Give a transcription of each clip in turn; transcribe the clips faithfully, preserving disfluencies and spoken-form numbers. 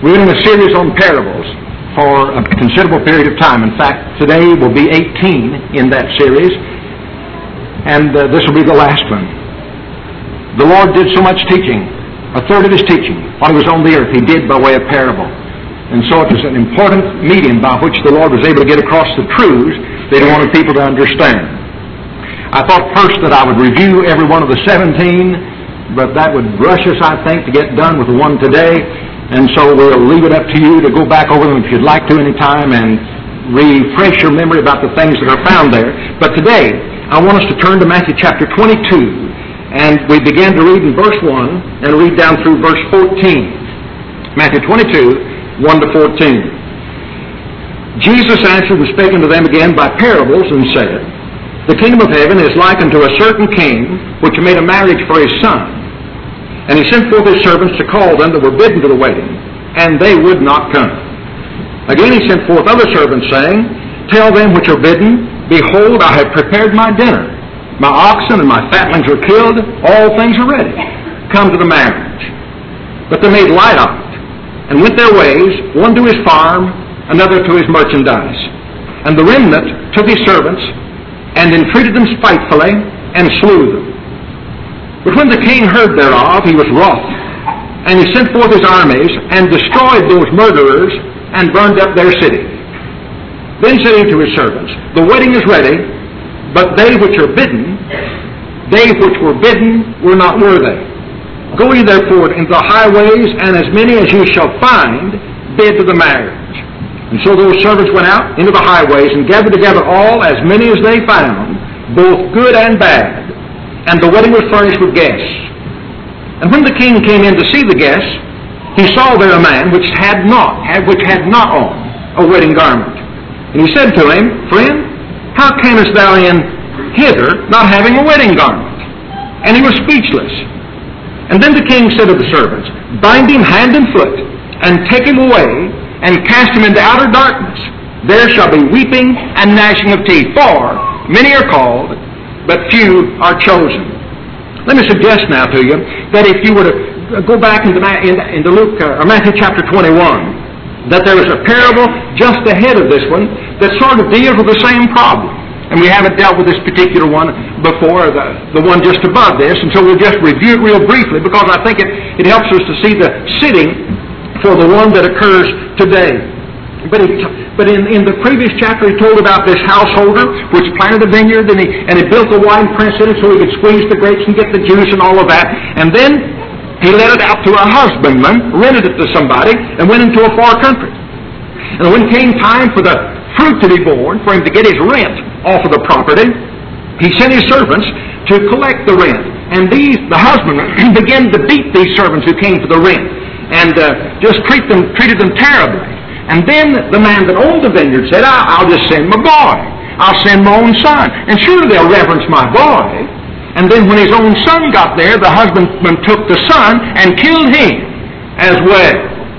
We're in a series on parables for a considerable period of time. In fact, today will be eighteen in that series, and uh, this will be the last one. The Lord did so much teaching. A third of His teaching, while He was on the earth, He did by way of parable. And so it was an important medium by which the Lord was able to get across the truths that He wanted people to understand. I thought first that I would review every one of the seventeen, but that would rush us, I think, to get done with the one today. And so we'll leave it up to you to go back over them if you'd like to any time and refresh your memory about the things that are found there. But today, I want us to turn to Matthew chapter twenty-two, and we begin to read in verse one and read down through verse fourteen. Matthew twenty-two, one to fourteen. Jesus answered and spake unto them again by parables, and said, The kingdom of heaven is like unto a certain king, which made a marriage for his son. And he sent forth his servants to call them that were bidden to the wedding, and they would not come. Again he sent forth other servants, saying, Tell them which are bidden, Behold, I have prepared my dinner. My oxen and my fatlings are killed, all things are ready. Come to the marriage. But they made light of it, and went their ways, one to his farm, another to his merchandise. And the remnant took his servants, and entreated them spitefully, and slew them. But when the king heard thereof, he was wroth, and he sent forth his armies, and destroyed those murderers, and burned up their city. Then said he to his servants, The wedding is ready, but they which are bidden, they which were bidden were not worthy. Go ye therefore into the highways, and as many as ye shall find, bid to the marriage. And so those servants went out into the highways, and gathered together all, as many as they found, both good and bad. And the wedding was furnished with guests. And when the king came in to see the guests, he saw there a man which had not, had, which had not on a wedding garment. And he said to him, Friend, how camest thou in hither, not having a wedding garment? And he was speechless. And then the king said to the servants, Bind him hand and foot, and take him away, and cast him into outer darkness. There shall be weeping and gnashing of teeth, for many are called, but few are chosen. Let me suggest now to you that if you were to go back into, into Luke uh, or Matthew chapter twenty-one, that there is a parable just ahead of this one that sort of deals with the same problem. And we haven't dealt with this particular one before, the, the one just above this, and so we'll just review it real briefly because I think it, it helps us to see the sitting for the one that occurs today. But, he, but in, in the previous chapter he told about this householder which planted a vineyard, and he, and he built a wine press in it so he could squeeze the grapes and get the juice and all of that. And then he let it out to a husbandman, rented it to somebody, and went into a far country. And when came time for the fruit to be born, for him to get his rent off of the property, he sent his servants to collect the rent. And these, the husbandman, began to beat these servants who came for the rent, and uh, just treat them, treated them terribly. And then the man that owned the vineyard said, I'll just send my boy. I'll send my own son. And surely they'll reverence my boy. And then when his own son got there, the husbandman took the son and killed him as well.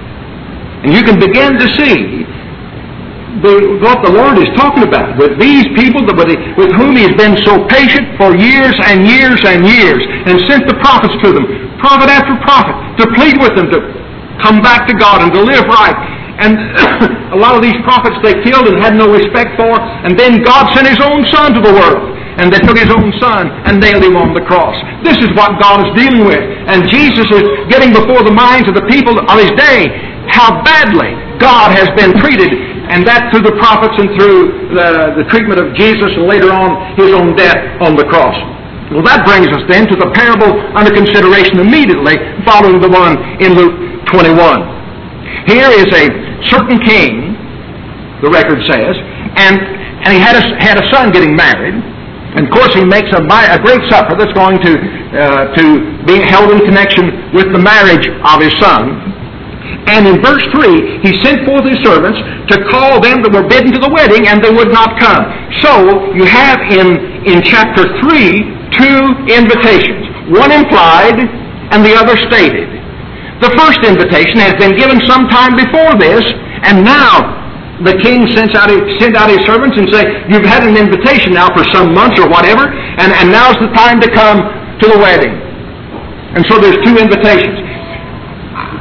And you can begin to see the, what the Lord is talking about with these people that, with, with whom He's been so patient for years and years and years, and sent the prophets to them, prophet after prophet, to plead with them to come back to God and to live right. And a lot of these prophets they killed and had no respect for. And then God sent His own Son to the world. And they took His own Son and nailed Him on the cross. This is what God is dealing with. And Jesus is getting before the minds of the people of His day how badly God has been treated. And that through the prophets and through the, the treatment of Jesus and later on His own death on the cross. Well, that brings us then to the parable under consideration immediately following the one in Luke twenty-one. Here is a certain king, the record says, and, and he had a, had a son getting married. And of course he makes a, a great supper that's going to, uh, to be held in connection with the marriage of his son. And in verse three, he sent forth his servants to call them that were bidden to the wedding, and they would not come. So you have in, in chapter three two invitations, one implied and the other stated. The first invitation has been given some time before this, and now the king sends out, sent out his servants and say, You've had an invitation now for some months or whatever, and, and now's the time to come to the wedding. And so there's two invitations.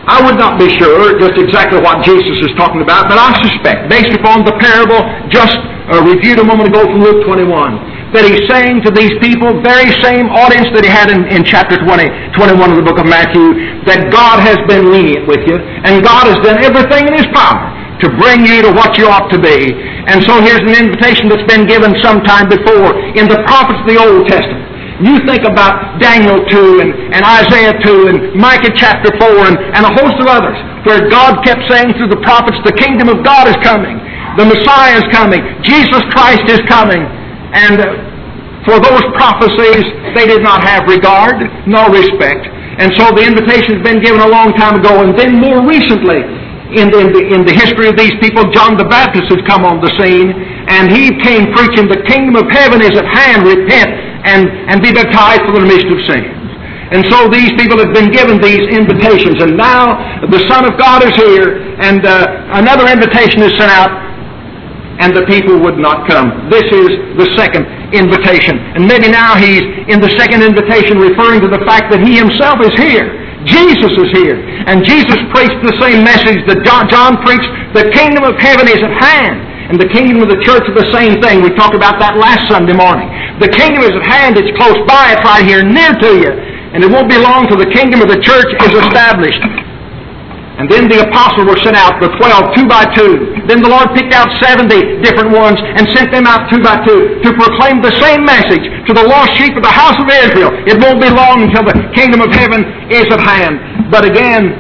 I would not be sure just exactly what Jesus is talking about, but I suspect, based upon the parable just uh, reviewed a moment ago from Luke twenty-one, that he's saying to these people, very same audience that he had in, in chapter twenty, twenty-one of the book of Matthew, that God has been lenient with you, and God has done everything in His power to bring you to what you ought to be. And so here's an invitation that's been given sometime before in the prophets of the Old Testament. You think about Daniel two and, and Isaiah two and Micah chapter four and, and a host of others where God kept saying through the prophets, the kingdom of God is coming. The Messiah is coming. Jesus Christ is coming. And uh, for those prophecies, they did not have regard nor respect. And so the invitation has been given a long time ago. And then more recently, in the, in the, in the history of these people, John the Baptist has come on the scene. And he came preaching, the kingdom of heaven is at hand, repent and, and be baptized for the remission of sins. And so these people have been given these invitations. And now the Son of God is here, and uh, another invitation is sent out, and the people would not come. This is the second invitation. And maybe now he's in the second invitation referring to the fact that he himself is here. Jesus is here. And Jesus preached the same message that John, John preached. The kingdom of heaven is at hand. And the kingdom of the church is the same thing. We talked about that last Sunday morning. The kingdom is at hand. It's close by. It's right here near to you. And it won't be long till the kingdom of the church is established. And then the apostles were sent out, the twelve, two by two. Then the Lord picked out seventy different ones and sent them out two by two to proclaim the same message to the lost sheep of the house of Israel. It won't be long until the kingdom of heaven is at hand. But again,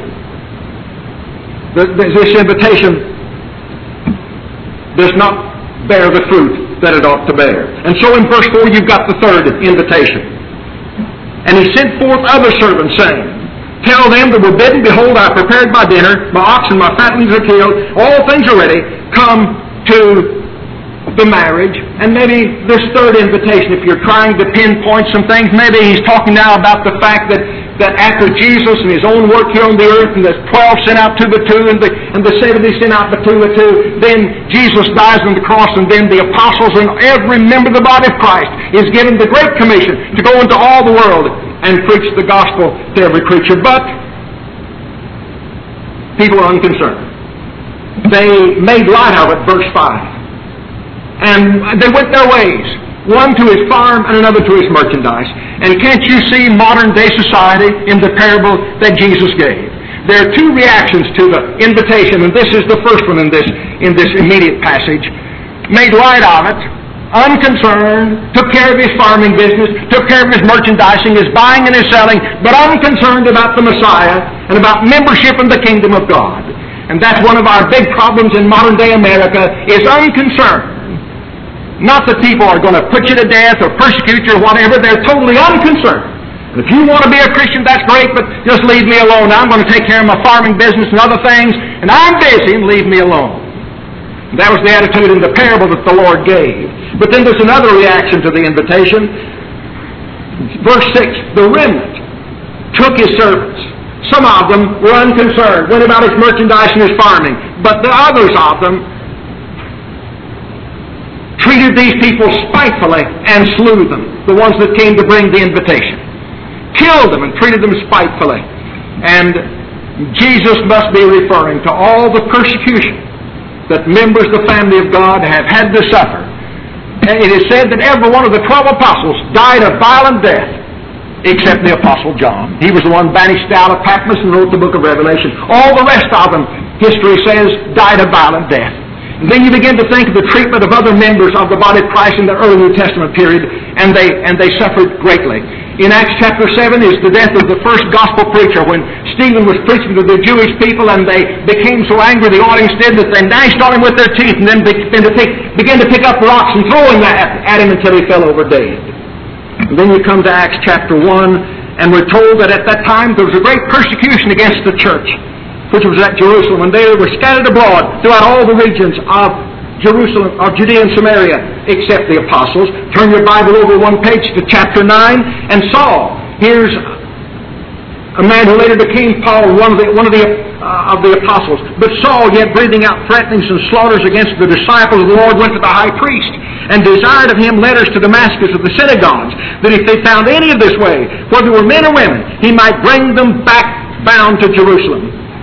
this invitation does not bear the fruit that it ought to bear. And so in verse four you've got the third invitation. And he sent forth other servants, saying, tell them that were bidden, behold, I have prepared my dinner, my oxen, my fatlings are killed, all things are ready, come to the marriage. And maybe this third invitation, if you're trying to pinpoint some things, maybe he's talking now about the fact that, that after Jesus and his own work here on the earth, and the twelve sent out two by two, and the, and the seventy sent out by two by two, then Jesus dies on the cross, and then the apostles and every member of the body of Christ is given the great commission to go into all the world and preach the gospel to every creature. But people are unconcerned. They made light of it, verse five. And they went their ways, one to his farm and another to his merchandise. And can't you see modern day society in the parable that Jesus gave? There are two reactions to the invitation, and this is the first one in this, in this immediate passage. Made light of it, unconcerned, took care of his farming business, took care of his merchandising, his buying and his selling, but unconcerned about the Messiah and about membership in the kingdom of God. And that's one of our big problems in modern day America, is unconcern. Not that people are going to put you to death or persecute you or whatever. They're totally unconcerned. And if you want to be a Christian, that's great, but just leave me alone. I'm going to take care of my farming business and other things, and I'm busy, and leave me alone. That was the attitude in the parable that the Lord gave. But then there's another reaction to the invitation. Verse six, the remnant took his servants. Some of them were unconcerned, went about his merchandise and his farming. But the others of them treated these people spitefully and slew them, the ones that came to bring the invitation. Killed them and treated them spitefully. And Jesus must be referring to all the persecution that members of the family of God have had to suffer. And it is said that every one of the twelve apostles died a violent death, except the Apostle John. He was the one banished out of Patmos and wrote the book of Revelation. All the rest of them, history says, died a violent death. And then you begin to think of the treatment of other members of the body of Christ in the early New Testament period, and they and they suffered greatly. In Acts chapter seven is the death of the first gospel preacher when Stephen was preaching to the Jewish people, and they became so angry, the audience did, that they gnashed on him with their teeth and then began to pick, began to pick up rocks and throw them at, at him until he fell over dead. And then you come to Acts chapter one, and we're told that at that time there was a great persecution against the church, which was at Jerusalem, and they were scattered abroad throughout all the regions of Jerusalem, of Judea and Samaria, except the apostles. Turn your Bible over one page to chapter nine, and Saul. Here's a man who later became Paul, one of the, one of the, uh, of the apostles. But Saul, yet breathing out threatenings and slaughters against the disciples of the Lord, went to the high priest and desired of him letters to Damascus of the synagogues, that if they found any of this way, whether they were men or women, he might bring them back bound to Jerusalem.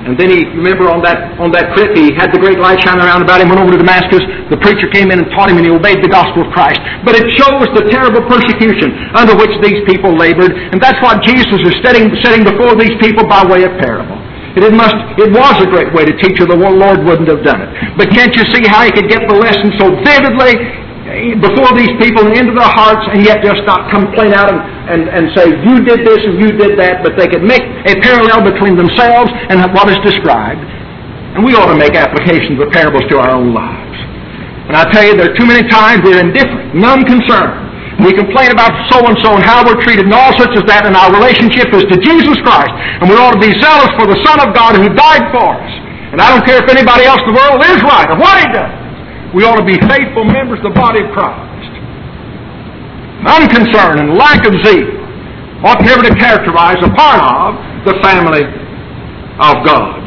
And then he, remember on that on that trip, he had the great light shining around about him, went over to Damascus. The preacher came in and taught him, and he obeyed the gospel of Christ. But it shows the terrible persecution under which these people labored. And that's what Jesus is setting, setting before these people by way of parable. It, it, must, it was a great way to teach her. The Lord wouldn't have done it. But can't you see how he could get the lesson so vividly before these people and into their hearts, and yet just not complain out and, and, and say, you did this and you did that, but they could make a parallel between themselves and what is described. And we ought to make applications of parables to our own lives. And I tell you, there are too many times we're indifferent, none concerned. We complain about so-and-so and how we're treated and all such as that, and our relationship is to Jesus Christ. And we ought to be zealous for the Son of God who died for us. And I don't care if anybody else in the world is right or what he does. We ought to be faithful members of the body of Christ. Unconcern and lack of zeal ought never to characterize a part of the family of God.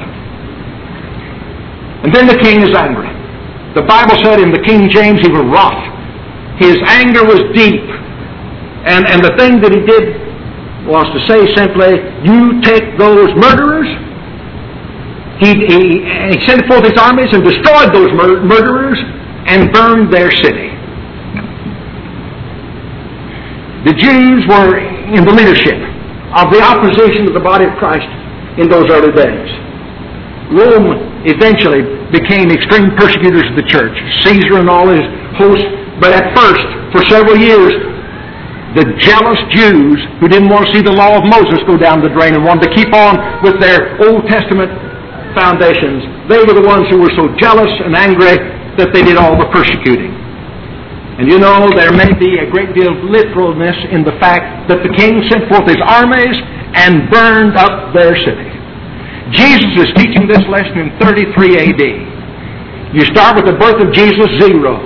And then the king is angry. The Bible said in the King James he was wroth. His anger was deep. And, and the thing that he did was to say simply, you take those murderers. He, he, he sent forth his armies and destroyed those mur- murderers and burned their city. The Jews were in the leadership of the opposition of the body of Christ in those early days. Rome eventually became extreme persecutors of the church, Caesar and all his hosts, but at first, for several years, the jealous Jews who didn't want to see the law of Moses go down the drain and wanted to keep on with their Old Testament foundations, they were the ones who were so jealous and angry that they did all the persecuting. And you know, there may be a great deal of literalness in the fact that the king sent forth his armies and burned up their city. Jesus is teaching this lesson in thirty-three A D. You start with the birth of Jesus, zero,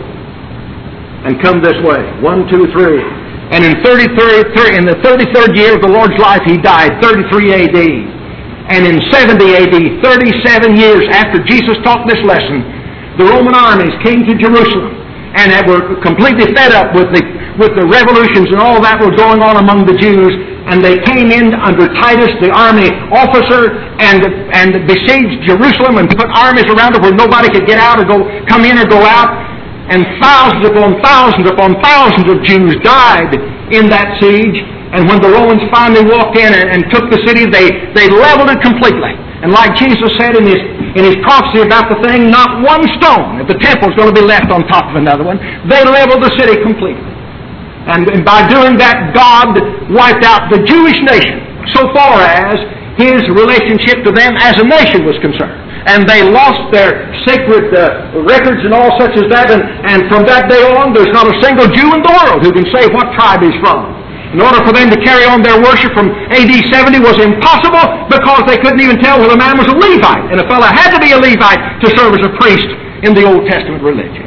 and come this way, one, two, three. And in, thirty-three, in the thirty-third year of the Lord's life, he died, thirty-three A D. And in seventy A D, thirty-seven years after Jesus taught this lesson, the Roman armies came to Jerusalem and were completely fed up with the, with the revolutions and all that was going on among the Jews. And they came in under Titus, the army officer, and, and besieged Jerusalem and put armies around it where nobody could get out or go, come in or go out. And thousands upon thousands upon thousands of Jews died in that siege. And when the Romans finally walked in and, and took the city, they, they leveled it completely. And like Jesus said in his, in his prophecy about the thing, not one stone at the temple is going to be left on top of another one. They leveled the city completely. And, and by doing that, God wiped out the Jewish nation so far as his relationship to them as a nation was concerned. And they lost their sacred uh, records and all such as that. And, and from that day on, there's not a single Jew in the world who can say what tribe he's from. In order for them to carry on their worship from A D seventy was impossible because they couldn't even tell whether a man was a Levite. And a fellow had to be a Levite to serve as a priest in the Old Testament religion.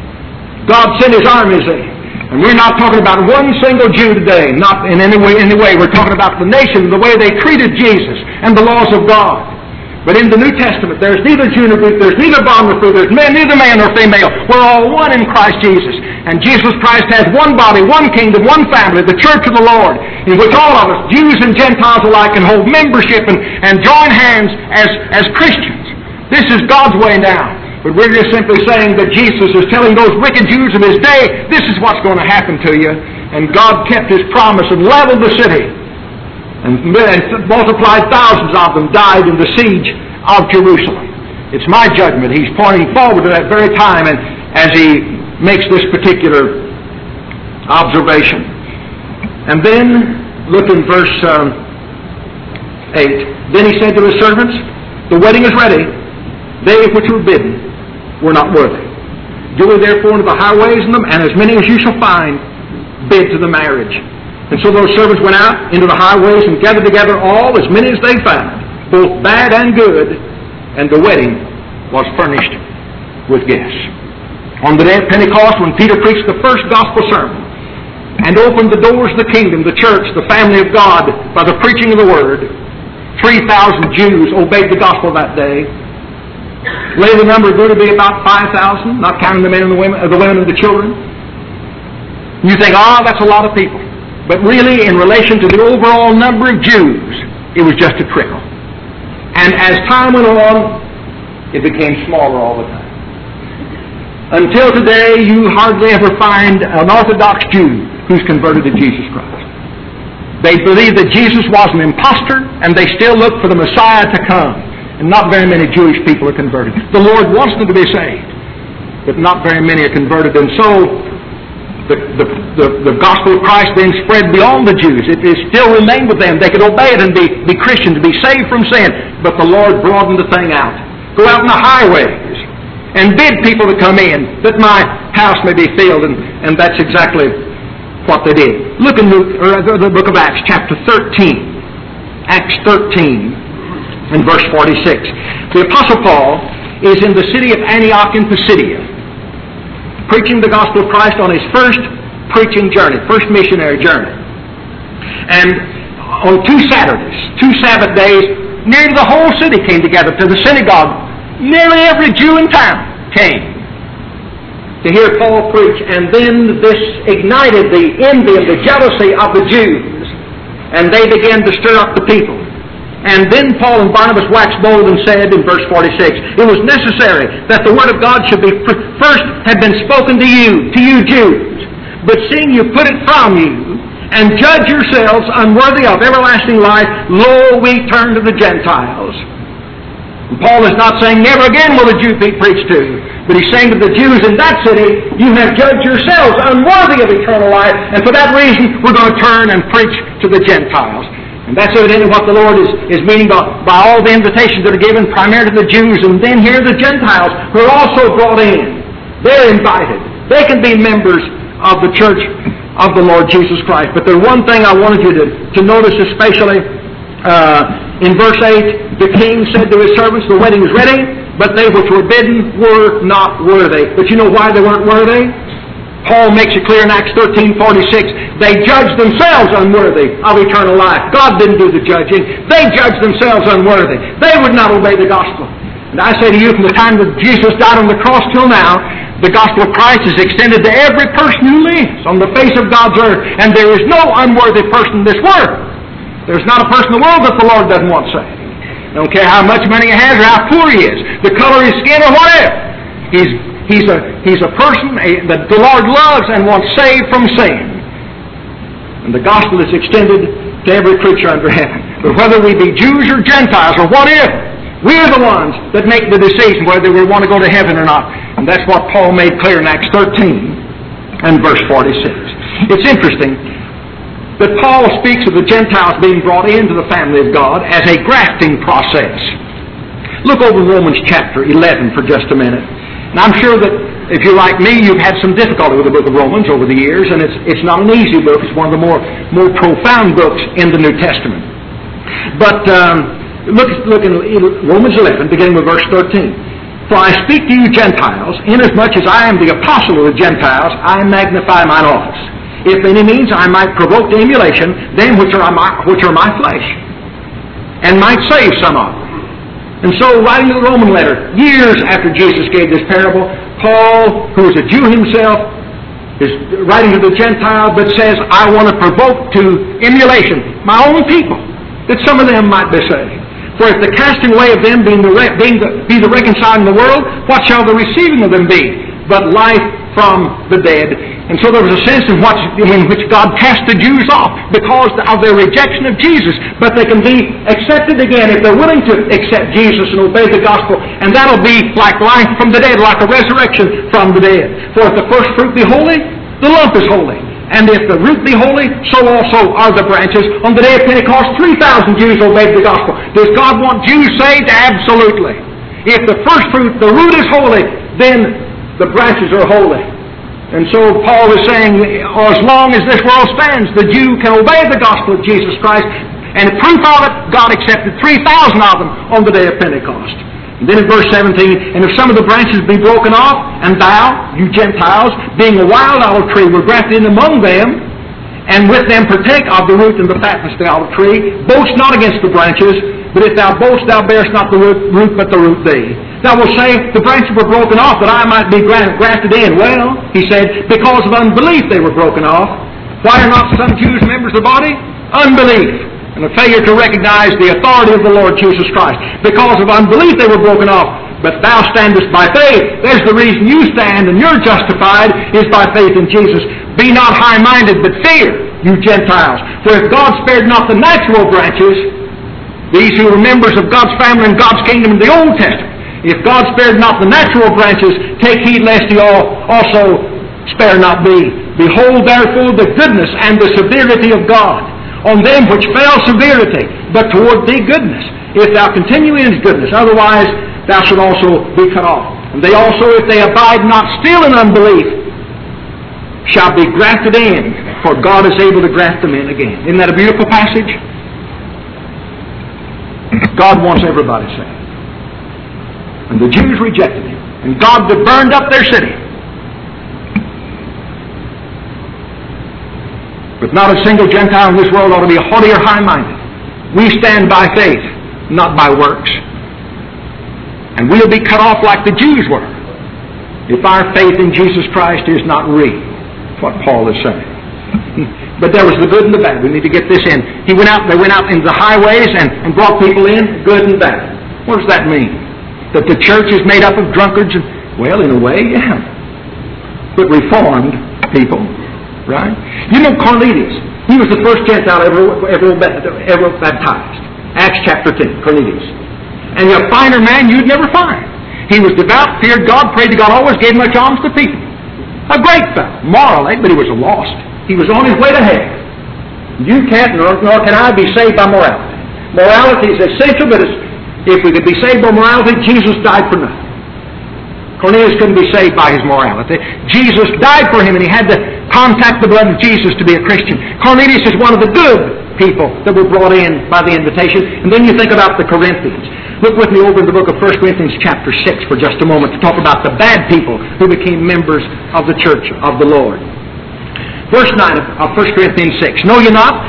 God sent his armies in. And we're not talking about one single Jew today, not in any way. Any way. We're talking about the nation, the way they treated Jesus and the laws of God. But in the New Testament, there's neither Jew nor Greek, there's neither bond nor free, there's neither man nor female. We're all one in Christ Jesus. And Jesus Christ has one body, one kingdom, one family, the church of the Lord, in which all of us, Jews and Gentiles alike, can hold membership and, and join hands as, as Christians. This is God's way now. But we're just simply saying that Jesus is telling those wicked Jews of his day, this is what's going to happen to you. And God kept his promise and leveled the city. And multiplied thousands of them died in the siege of Jerusalem. It's my judgment. He's pointing forward to that very time and as he makes this particular observation. And then, look in verse um, eight. Then he said to his servants, the wedding is ready. They which were bidden were not worthy. Go therefore into the highways and them, and as many as you shall find, bid to the marriage. And so those servants went out into the highways and gathered together all, as many as they found, both bad and good, and the wedding was furnished with guests. On the day of Pentecost, when Peter preached the first gospel sermon and opened the doors of the kingdom, the church, the family of God, by the preaching of the word, three thousand Jews obeyed the gospel that day. Later the number grew to be about five thousand, not counting the men and the women, uh, the women and the children. You think, ah, oh, that's a lot of people. But really, in relation to the overall number of Jews, it was just a trickle. And as time went on, it became smaller all the time. Until today, you hardly ever find an Orthodox Jew who's converted to Jesus Christ. They believe that Jesus was an impostor, and they still look for the Messiah to come. And not very many Jewish people are converted. The Lord wants them to be saved, but not very many are converted. And so, the, the, the, the gospel of Christ then spread beyond the Jews. It, it still remained with them. They could obey it and be, be Christians, be saved from sin. But the Lord broadened the thing out. Go out in the highways and bid people to come in, that my house may be filled. And, and that's exactly what they did. Look in Luke, or the book of Acts, chapter thirteen. Acts thirteen, and verse forty-six. The Apostle Paul is in the city of Antioch in Pisidia, preaching the gospel of Christ on his first preaching journey, first missionary journey. And on two Saturdays, two Sabbath days, nearly the whole city came together to the synagogue. Nearly every Jew in town came to hear Paul preach. And then this ignited the envy and the jealousy of the Jews. And they began to stir up the people. And then Paul and Barnabas waxed bold and said in verse forty-six, it was necessary that the word of God should be first have been spoken to you, to you Jews. But seeing you put it from you, and judge yourselves unworthy of everlasting life, lo, we turn to the Gentiles. And Paul is not saying never again will the Jew be preached to, but he's saying to the Jews in that city, you have judged yourselves unworthy of eternal life, and for that reason we're going to turn and preach to the Gentiles. And that's evidently what the Lord is, is meaning by, by all the invitations that are given primarily to the Jews, and then here the Gentiles who are also brought in. They're invited. They can be members of the church of the Lord Jesus Christ. But there's one thing I wanted you to, to notice especially. Uh, in verse eight, the king said to his servants, the wedding is ready, but they which were bidden were not worthy. But you know why they weren't worthy? Paul makes it clear in Acts thirteen forty-six, they judged themselves unworthy of eternal life. God didn't do the judging. They judged themselves unworthy. They would not obey the gospel. And I say to you, from the time that Jesus died on the cross till now, the gospel of Christ is extended to every person who lives on the face of God's earth. And there is no unworthy person in this world. There's not a person in the world that the Lord doesn't want saved. I don't care how much money he has or how poor he is, the color of his skin or whatever. He's, he's, a, he's a person a, that the Lord loves and wants saved from sin. And the gospel is extended to every creature under heaven. But whether we be Jews or Gentiles or whatever, we're the ones that make the decision whether we want to go to heaven or not. And that's what Paul made clear in Acts thirteen and verse forty-six. It's interesting that Paul speaks of the Gentiles being brought into the family of God as a grafting process. Look over Romans chapter eleven for just a minute. And I'm sure that if you're like me, you've had some difficulty with the book of Romans over the years, and it's, it's not an easy book. It's one of the more, more profound books in the New Testament. But um, look, look in Romans eleven, beginning with verse thirteen. For I speak to you Gentiles, inasmuch as I am the apostle of the Gentiles, I magnify mine office. If any means I might provoke to emulation them which are my, which are my flesh, and might save some of them. And so, writing the Roman letter, years after Jesus gave this parable, Paul, who is a Jew himself, is writing to the Gentiles, but says, I want to provoke to emulation my own people, that some of them might be saved. For if the casting away of them being the, being the, be the reconciling of the world, what shall the receiving of them be? But life from the dead. And so there was a sense in, what, in which God cast the Jews off because of their rejection of Jesus. But they can be accepted again if they're willing to accept Jesus and obey the gospel. And that'll be like life from the dead, like a resurrection from the dead. For if the first fruit be holy, the lump is holy. And if the root be holy, so also are the branches. On the day of Pentecost, three thousand Jews obeyed the gospel. Does God want Jews saved? Absolutely. If the first fruit, the root is holy, then the branches are holy. And so Paul is saying, as long as this world stands, the Jew can obey the gospel of Jesus Christ. And proof of it, God accepted three thousand of them on the day of Pentecost. And then in verse seventeen, and if some of the branches be broken off, and thou, you Gentiles, being a wild olive tree, were grafted in among them, and with them partake of the root and the fatness of the olive tree, boast not against the branches, but if thou boast, thou bearest not the root, but the root thee. Thou wilt say, the branches were broken off, that I might be grafted in. Well, he said, because of unbelief they were broken off. Why are not some Jews members of the body? Unbelief. and a failure to recognize the authority of the Lord Jesus Christ. Because of unbelief they were broken off. But thou standest by faith. There's the reason you stand and you're justified, is by faith in Jesus. Be not high-minded, but fear, you Gentiles. For if God spared not the natural branches, these who were members of God's family and God's kingdom in the Old Testament, if God spared not the natural branches, take heed lest He also spare not thee. Behold therefore the goodness and the severity of God on them which fell severity, but toward thee goodness, if thou continue in His goodness. Otherwise thou shalt also be cut off. And they also, if they abide not still in unbelief, shall be grafted in, for God is able to graft them in again. Isn't that a beautiful passage? God wants everybody saved. And the Jews rejected Him. And God burned up their city. But not a single Gentile in this world ought to be haughty or high-minded. We stand by faith, not by works. And we'll be cut off like the Jews were if our faith in Jesus Christ is not real. That's what Paul is saying. But there was the good and the bad. We need to get this in. He went out, they went out into the highways and, and brought people in, good and bad. What does that mean? That the church is made up of drunkards? And, well, in a way, yeah. But reformed people, right? You know Cornelius. He was the first Gentile ever, ever, ever baptized. Acts chapter ten, Cornelius. And a finer man you'd never find. He was devout, feared God, prayed to God, always gave much alms to people. A great fellow, morally, but he was lost. He was on his way to hell. You can't, nor, nor can I, be saved by morality. Morality is essential, but it's, if we could be saved by morality, Jesus died for nothing. Cornelius couldn't be saved by his morality. Jesus died for him, and he had to contact the blood of Jesus to be a Christian. Cornelius is one of the good people that were brought in by the invitation. And then you think about the Corinthians. Look with me over in the book of First Corinthians chapter six for just a moment to talk about the bad people who became members of the church of the Lord. Verse nine of First Corinthians six. Know ye not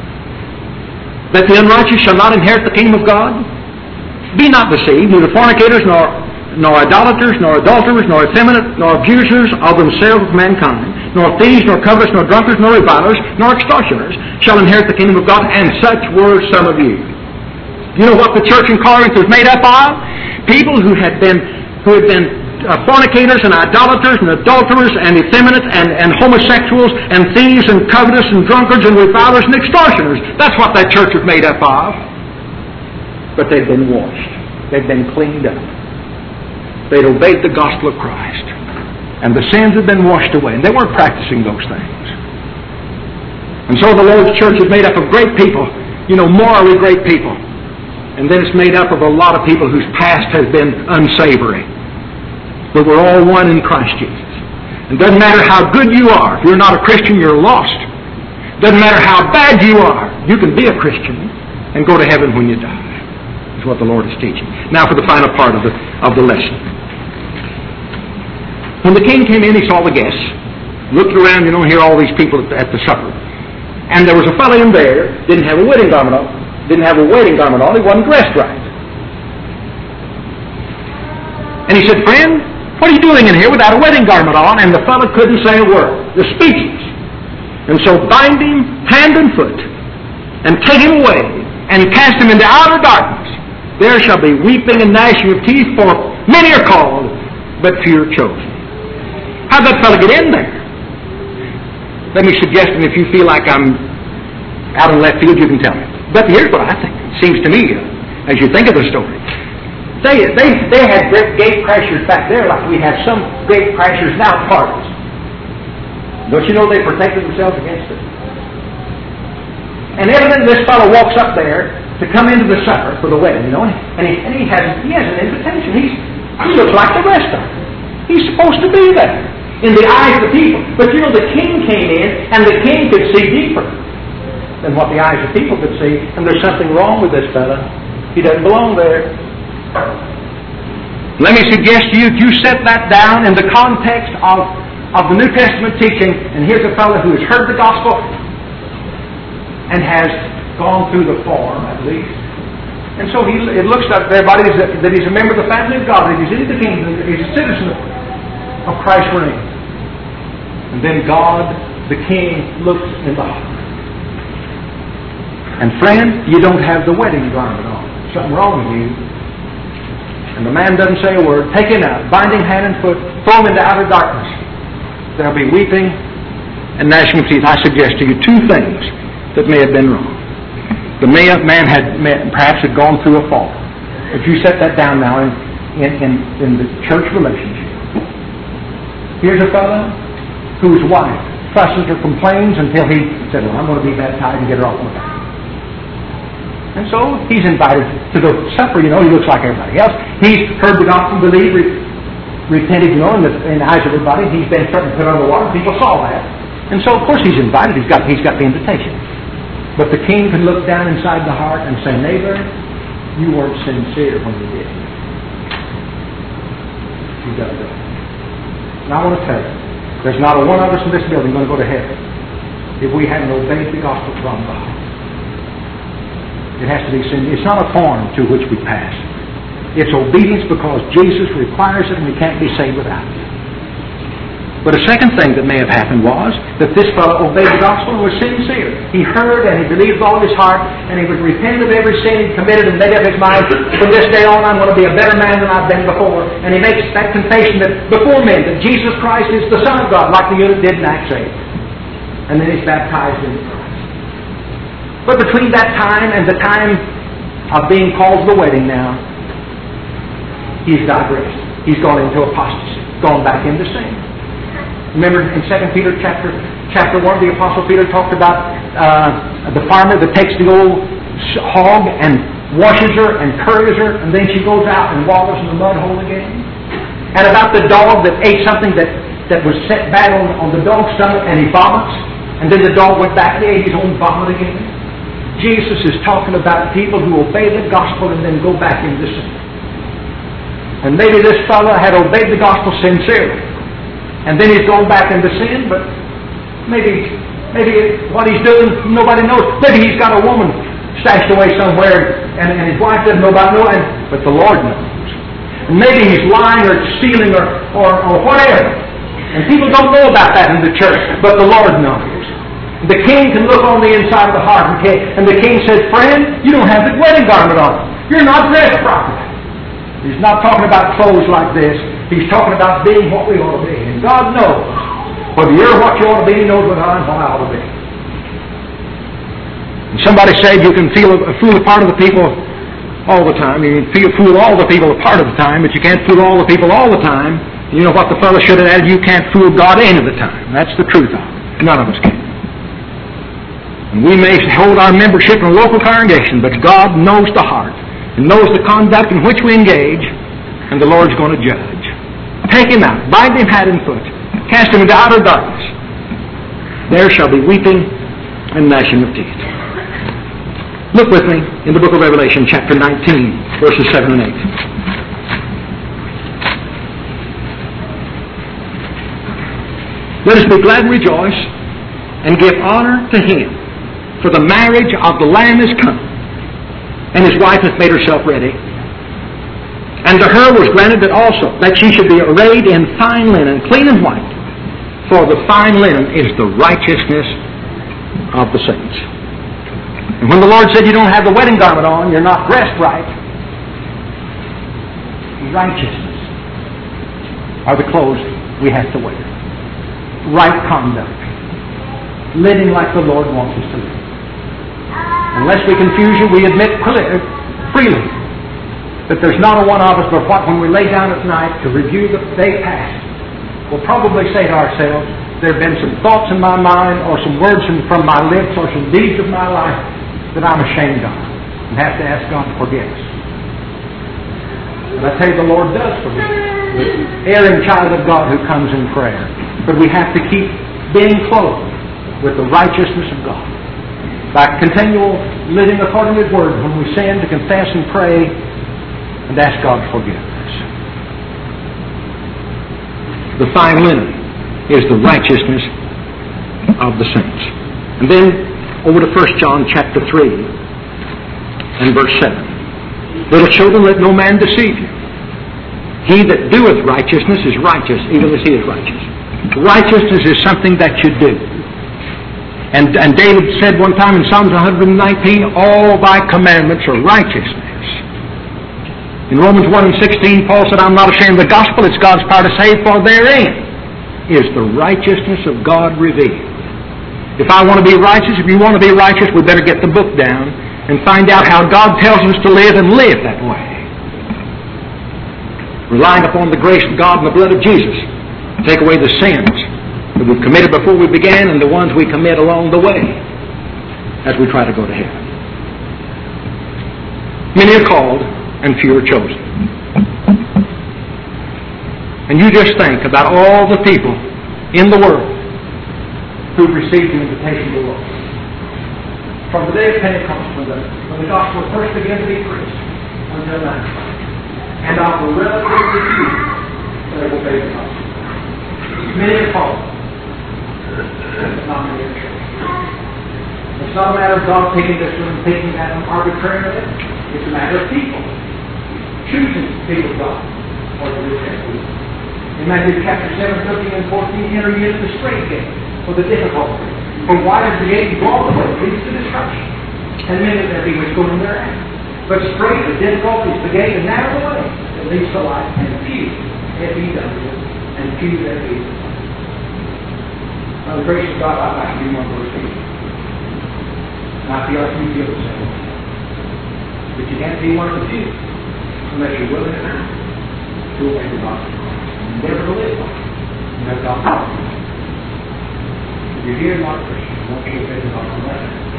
that the unrighteous shall not inherit the kingdom of God? Be not deceived, neither fornicators, nor, nor idolaters, nor adulterers, nor effeminate, nor abusers of themselves with mankind, nor thieves, nor covetous, nor drunkards, nor revilers, nor extortioners shall inherit the kingdom of God, and such were some of you. You know what the church in Corinth was made up of? People who had been who had been uh, fornicators and idolaters and adulterers and effeminate and, and homosexuals and thieves and covetous and drunkards and revilers and extortioners. That's what that church was made up of. But they'd been washed. They'd been cleaned up. They'd obeyed the gospel of Christ. And the sins had been washed away. And they weren't practicing those things. And so the Lord's church is made up of great people. You know, morally great people. And then it's made up of a lot of people whose past has been unsavory. But we're all one in Christ Jesus. It doesn't matter how good you are. If you're not a Christian, you're lost. It doesn't matter how bad you are. You can be a Christian and go to heaven when you die. Is what the Lord is teaching. Now for the final part of the of the lesson. When the king came in, he saw the guests. Looked around, you know, hear all these people at the, at the supper. And there was a fellow in there, didn't have a wedding garment on. Didn't have a wedding garment on. He wasn't dressed right. And he said, "Friend, what are you doing in here without a wedding garment on?" And the fellow couldn't say a word. Just speechless. And so bind him hand and foot, and take him away, and cast him into outer darkness. There shall be weeping and gnashing of teeth, for many are called, but few are chosen. How'd that fellow get in there? Let me suggest, and if you feel like I'm out in left field, you can tell me. But here's what I think. It seems to me, as you think of the story. They, they, they had great gate crashers back there like we have some gate crashers now at parties. Don't you know they protected themselves against it? And evidently this fellow walks up there to come into the supper for the wedding, you know, and he, and he has he has an invitation. He's, he looks like the rest of them. He's supposed to be there in the eyes of the people. But you know, the king came in, and the king could see deeper than what the eyes of people could see. And there's something wrong with this fellow. He doesn't belong there. Let me suggest to you, if you set that down in the context of, of the New Testament teaching, and here's a fellow who has heard the gospel and has gone through the form, at least. And so he, it looks like everybody is that, that he's a member of the family of God, that he's in the kingdom, that he's a citizen of Christ's reign. And then God, the King, looks in the heart. And friend, you don't have the wedding garment on. Something wrong with you. And the man doesn't say a word. Take him out, bind him hand and foot, throw him into outer darkness. There'll be weeping and gnashing of teeth. I suggest to you two things that may have been wrong. The man had perhaps had gone through a fall. If you set that down now in, in, in, in the church relationship. Here's a fellow whose wife fusses or complains until he said, well, I'm going to be baptized and get her off my back. And so he's invited to the supper. You know, he looks like everybody else. He's heard the gospel, believed, re- repented, you know, in the, in the eyes of everybody. He's been put on the water. People saw that. And so, of course, he's invited. He's got, he's got the invitation. But the king can look down inside the heart and say, neighbor, you weren't sincere when you did. You got to go. And I want to tell you, there's not a one of us in this building going to go to heaven if we haven't obeyed the gospel from God. It has to be sin. It's not a form to which we pass. It's obedience because Jesus requires it and we can't be saved without it. But a second thing that may have happened was that this fellow obeyed the gospel and was sincere. He heard and he believed with all his heart and he was repentant of every sin he committed and made up his mind, from this day on I'm going to be a better man than I've been before. And he makes that confession that before men that Jesus Christ is the Son of God, like the eunuch did in Acts eight. And then he's baptized in Christ. But between that time and the time of being called to the wedding now, he's digressed. He's gone into apostasy, gone back into sin. Remember in Second Peter chapter chapter one, the Apostle Peter talked about uh, the farmer that takes the old hog and washes her and curries her, and then she goes out and wallowing in the mud hole again. And about the dog that ate something that, that was set bad on, on the dog's stomach and he vomits, and then the dog went back and ate his own vomit again. Jesus is talking about people who obey the gospel and then go back into sin. And maybe this fellow had obeyed the gospel sincerely. And then he's gone back into sin, but maybe maybe what he's doing, nobody knows. Maybe he's got a woman stashed away somewhere and, and his wife doesn't know about it, but the Lord knows. And maybe he's lying or stealing or, or, or whatever. And people don't know about that in the church, but the Lord knows. The king can look on the inside of the heart, okay? And the king says, friend, you don't have the wedding garment on. You're not dressed properly. He's not talking about clothes like this. He's talking about being what we ought to be. And God knows. Whether you're what you ought to be, He knows what I am, what I ought to be. And somebody said you can feel a, fool a part of the people all the time. You can feel, fool all the people a part of the time, but you can't fool all the people all the time. You know what the fellow should have added? You can't fool God any of the time. That's the truth of it. None of us can. And we may hold our membership in a local congregation, but God knows the heart and knows the conduct in which we engage, and the Lord's going to judge. Take him out, bind him hand and foot, cast him into outer darkness. There shall be weeping and gnashing of teeth. Look with me in the book of Revelation, chapter nineteen, verses seven and eight. Let us be glad and rejoice and give honor to Him. For the marriage of the Lamb is come, and His wife hath made herself ready. And to her was granted that also, that she should be arrayed in fine linen, clean and white. For the fine linen is the righteousness of the saints. And when the Lord said you don't have the wedding garment on, you're not dressed right, righteousness are the clothes we have to wear. Right conduct. Living like the Lord wants us to live. Unless we confuse you, we admit freely that there's not a one of us but what, when we lay down at night to review the day past, we'll probably say to ourselves, there have been some thoughts in my mind or some words from my lips or some deeds of my life that I'm ashamed of and have to ask God to forgive us. And I tell you, the Lord does forgive us. The erring child of God who comes in prayer. But we have to keep being clothed with the righteousness of God. By continual living according to His Word, when we sin, to confess and pray and ask God to forgive us. The fine linen is the righteousness of the saints. And then over to First John chapter three and verse seven. Little children, let no man deceive you. He that doeth righteousness is righteous, even as He is righteous. Righteousness is something that you do. And, and David said one time in Psalms one nineteen, all thy commandments are righteousness. In Romans one and sixteen, Paul said, I'm not ashamed of the gospel. It's God's power to save, for therein is the righteousness of God revealed. If I want to be righteous, if you want to be righteous, we better get the book down and find out how God tells us to live and live that way. Relying upon the grace of God and the blood of Jesus to take away the sins that we've committed before we began and the ones we commit along the way as we try to go to heaven. Many are called and few are chosen. And you just think about all the people in the world who've received the invitation to the Lord. From the day of Pentecost, when the, when the gospel first began to be preached, until now. And of the relatively few that have obeyed the gospel. Many are called. It's not many are chosen. It's not a matter of God taking this one and taking that one arbitrarily. It's a matter of people choosing to be with God or to reject Him. In Matthew chapter seven, thirteen and fourteen, enter ye into the straight gate for the difficulty. For wide is the gate and broad the way that leads to destruction. And many there be which go in thereat. But straight the difficulty is the gate and narrow the way that leads to life, and few there be done it, and few there be. By the grace of God, I'd like to be one of those people. And I feel like you feel the same way. But you can't be one of the few unless you're willing to act to obey the gospel. Never to live like it. And that's God's power. If you're here and not a Christian, don't you obey the gospel.